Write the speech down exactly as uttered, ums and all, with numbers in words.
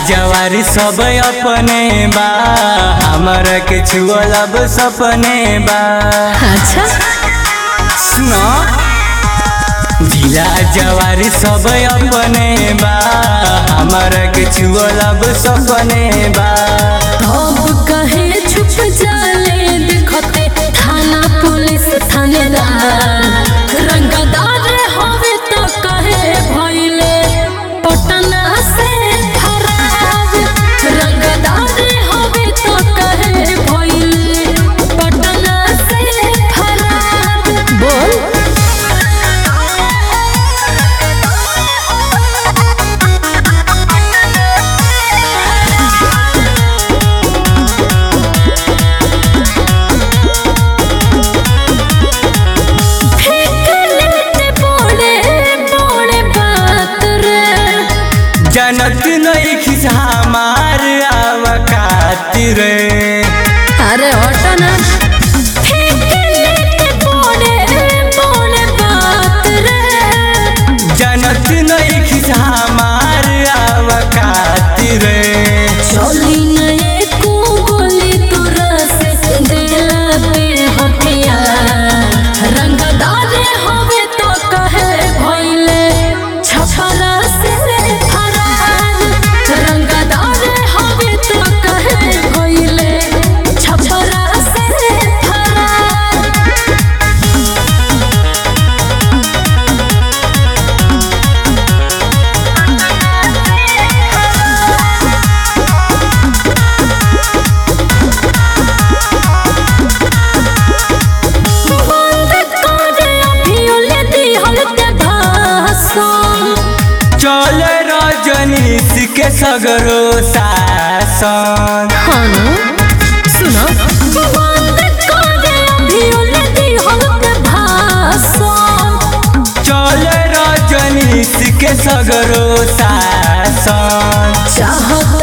जवारी सब अपने बा हमरा के छुअल अब सपने बा। अच्छा सुनो जिला जवारी सब अपने बा हमरा के छुअल अब सपने बा। अब कहे छुप जाले दिखते थाना पुलिस थानेदार रंगदार होवे तो कहे भइले पटना से फरार रंगदार होवे तो कहे भइले पटना से फरार। बोल जनक नहीं खिस हमार आवकात रे। अरे हटो ना जनक नहीं खिस हमार आवकात रे। चली नहीं को बोली तोरा से दिला पे हथियार रंगदार होवे तो कहे भइले छपरा से फरार रंगदार होवे तो कहे भइले छपरा से फरार। चल रजनीश के सगरो शासन। हाँ सुनो चल रजनीश के सगरो शासन। चाहत